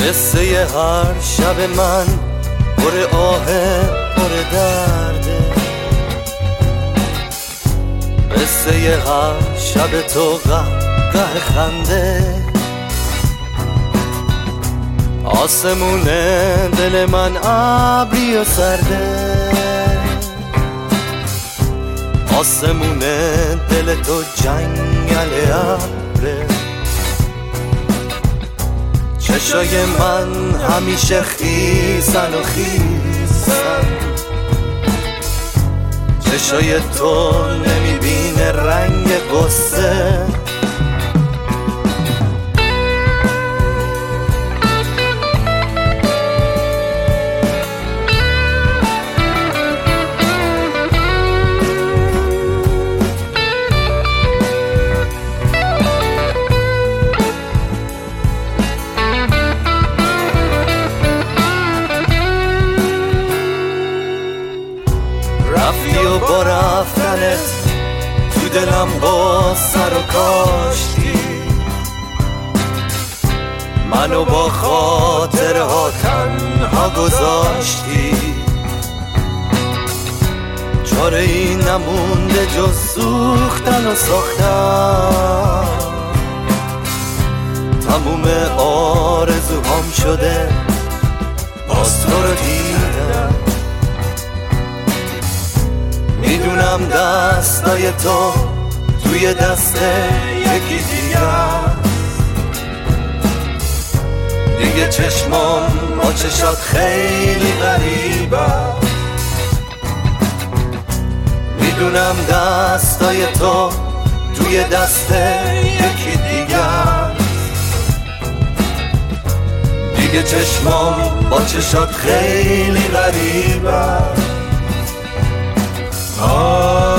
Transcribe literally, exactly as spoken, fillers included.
قصه هر شب من پر آه پر درده، قصه هر شب تو قهقه خنده. آسمون دل من ابری و سرده، آسمون دل تو جنگل ابره. چشای من همیشه خیسن و خیسن، چشای تو نمیبینه رنگ قصه. رفتی و با رفتنت تو دلم با سر و کاشتی، منو با خاطرها تنها گذاشتی. چاره ای نمونده جز سوختن و ساختن، تموم آرزوهام شده باز تو رو دیدم. میدونم دستای تو توی دست یکی دیگه، دیگه چشمام با چشات خیلی غریبه. میدونم دستای تو توی دست یکی دیگه، دیگه چشمام با چشات خیلی غریبه. آه